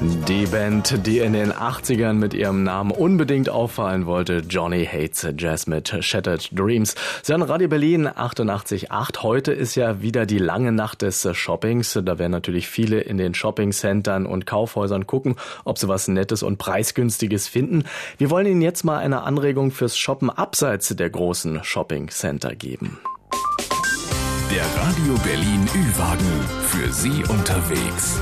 Die Band, die in den 80ern mit ihrem Namen unbedingt auffallen wollte, Johnny Hates Jazz mit Shattered Dreams. Sie hören Radio Berlin 88.8. Heute ist ja wieder die lange Nacht des Shoppings. Da werden natürlich viele in den Shoppingcentern und Kaufhäusern gucken, ob sie was Nettes und Preisgünstiges finden. Wir wollen Ihnen jetzt mal eine Anregung fürs Shoppen abseits der großen Shoppingcenter geben. Der Radio Berlin Ü-Wagen für Sie unterwegs.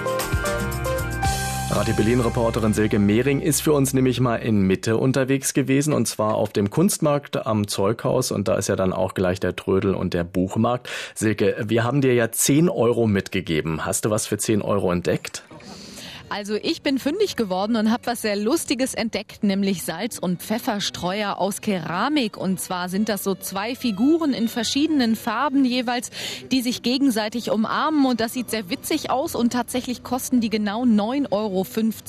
Radio Berlin-Reporterin Silke Mehring ist für uns nämlich mal in Mitte unterwegs gewesen, und zwar auf dem Kunstmarkt am Zeughaus, und da ist ja dann auch gleich der Trödel und der Buchmarkt. Silke, wir haben dir ja 10 Euro mitgegeben. Hast du was für 10 Euro entdeckt? Also ich bin fündig geworden und habe was sehr Lustiges entdeckt, nämlich Salz- und Pfefferstreuer aus Keramik. Und zwar sind das so 2 Figuren in verschiedenen Farben jeweils, die sich gegenseitig umarmen. Und das sieht sehr witzig aus und tatsächlich kosten die genau 9,50 Euro.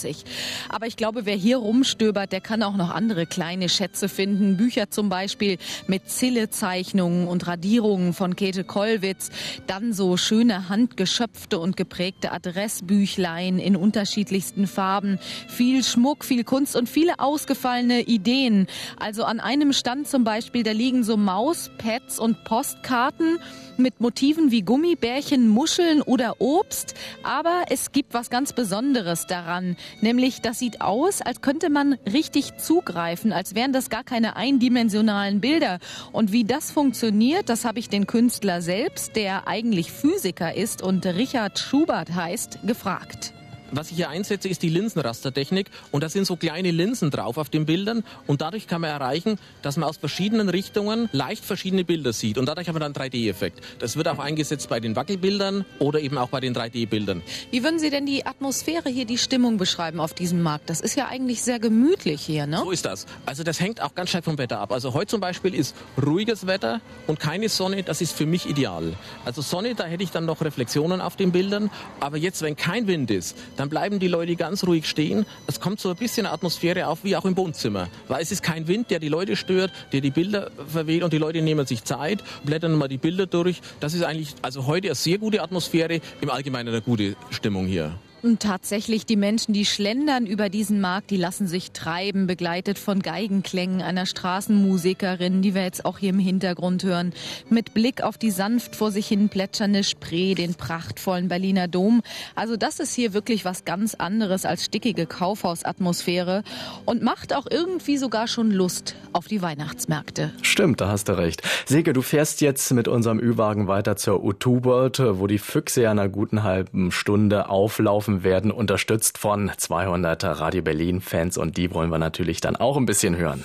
Aber ich glaube, wer hier rumstöbert, der kann auch noch andere kleine Schätze finden. Bücher zum Beispiel mit Zille-Zeichnungen und Radierungen von Käthe Kollwitz. Dann so schöne handgeschöpfte und geprägte Adressbüchlein in unterschiedlichen Farben, viel Schmuck, viel Kunst und viele ausgefallene Ideen. Also an einem Stand zum Beispiel, da liegen so Mauspads und Postkarten mit Motiven wie Gummibärchen, Muscheln oder Obst. Aber es gibt was ganz Besonderes daran, nämlich das sieht aus, als könnte man richtig zugreifen, als wären das gar keine eindimensionalen Bilder. Und wie das funktioniert, das habe ich den Künstler selbst, der eigentlich Physiker ist und Richard Schubert heißt, gefragt. Was ich hier einsetze, ist die Linsenrastertechnik, und da sind so kleine Linsen drauf auf den Bildern, und dadurch kann man erreichen, dass man aus verschiedenen Richtungen leicht verschiedene Bilder sieht, und dadurch haben wir dann einen 3D-Effekt. Das wird auch eingesetzt bei den Wackelbildern oder eben auch bei den 3D-Bildern. Wie würden Sie denn die Atmosphäre hier, die Stimmung beschreiben auf diesem Markt? Das ist ja eigentlich sehr gemütlich hier, ne? So ist das. Also das hängt auch ganz stark vom Wetter ab. Also heute zum Beispiel ist ruhiges Wetter und keine Sonne, das ist für mich ideal. Also Sonne, da hätte ich dann noch Reflexionen auf den Bildern, aber jetzt, wenn kein Wind ist, dann bleiben die Leute ganz ruhig stehen. Es kommt so ein bisschen Atmosphäre auf, wie auch im Wohnzimmer. Weil es ist kein Wind, der die Leute stört, der die Bilder verweht, und die Leute nehmen sich Zeit, blättern mal die Bilder durch. Das ist eigentlich also heute eine sehr gute Atmosphäre, im Allgemeinen eine gute Stimmung hier. Und tatsächlich, die Menschen, die schlendern über diesen Markt, die lassen sich treiben, begleitet von Geigenklängen einer Straßenmusikerin, die wir jetzt auch hier im Hintergrund hören, mit Blick auf die sanft vor sich hin plätschernde Spree, den prachtvollen Berliner Dom. Also das ist hier wirklich was ganz anderes als stickige Kaufhausatmosphäre und macht auch irgendwie sogar schon Lust auf die Weihnachtsmärkte. Stimmt, da hast du recht. Silke, du fährst jetzt mit unserem Ü-Wagen weiter zur U2 World, wo die Füchse ja in einer guten halben Stunde auflaufen werden, unterstützt von 200 Radio Berlin Fans, und die wollen wir natürlich dann auch ein bisschen hören.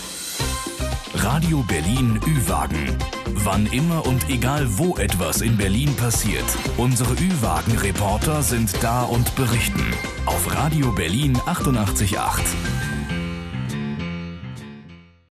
Radio Berlin Ü-Wagen. Wann immer und egal wo etwas in Berlin passiert, unsere Ü-Wagen-Reporter sind da und berichten. Auf Radio Berlin 88.8.